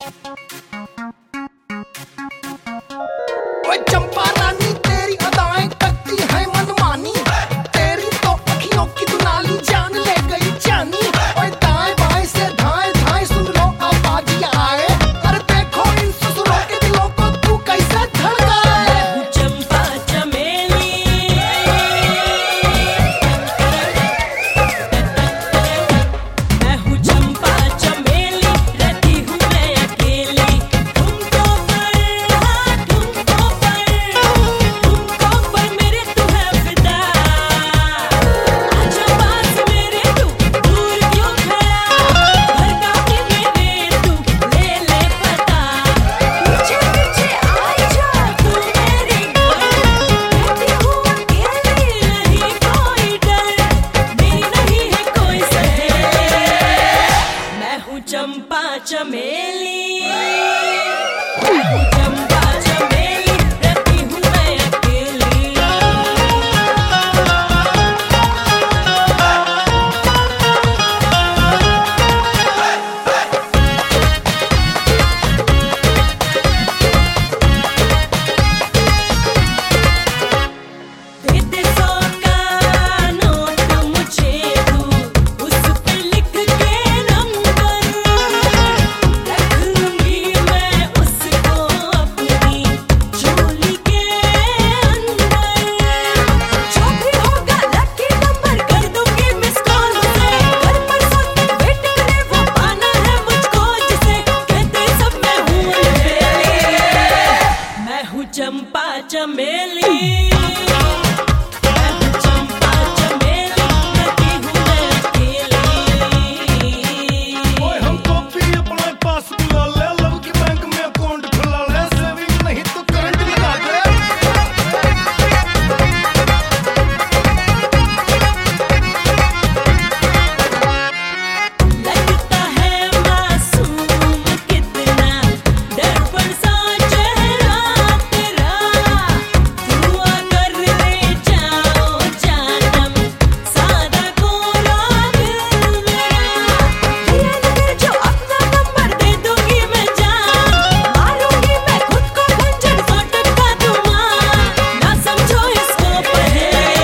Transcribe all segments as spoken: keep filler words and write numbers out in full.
ओए चंपा रानी तेरी अदाएं करती है मनमानी, तेरी तो अखियों की दुनाली जान ले गई जानी। ओए दाएं बाएं से धाएं धाएं सुन लो आवाज़ियां आए, अरे देखो इन ससुरों के दिलों को तू कैसे धड़काए। मैं हूँ चंपा चमेली, मैं हूँ चंपा चमेली, रहती हूँ मैं अकेली। तुमको पर हाँ तुमको पर, तुमको पर मेरे तू है फिदा। आजा पास मेरे तू दूर क्यों खड़ा, भड़काती मेरे तू ले ले पता। पीछे पीछे आ जा तू मेरे घर, रहती हूँ अकेली नहीं कोई डर, मेरी नहीं है कोई सहेली। मैं हूँ चंपा चमेली, मैं हूँ चंपा चमेली, रहती हूँ मैं अकेली। दे दे सौ का नोट मुझे तू, उस पे लिख के नंबर रख लूंगी मैं उसको अपनी झोली के अंदर। जो भी होगा लकी नंबर कर दूंगी मिस कॉल उसे, घर पर सब वेट करे वो पाना है मुझको जिसे कहते सब मैं हूँ अलबेली। मैं हूँ चंपा चमेली, मैं हूँ चंपा चमेली, रहती हूँ मैं अकेली। ओए हमको भी अपने पास बुला ले, लव की बैंक में अकाउंट खुला ले, सेविंग नहीं तो करंट लगा दे। लगता है मासूम कितना, दर्पण सा चेहरा तेरा। दुआ कर ले जाओ जानम, सादा कोरा दिल मेरा। दिया नगर जो अपना नंबर दे दूंगी मैं जान, मारूंगी मैं खुद को खंजर सौ टक्का धुआं, ना समझो इसको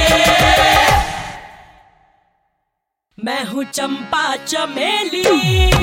पहेली। मैं हूँ चंपा चमेली।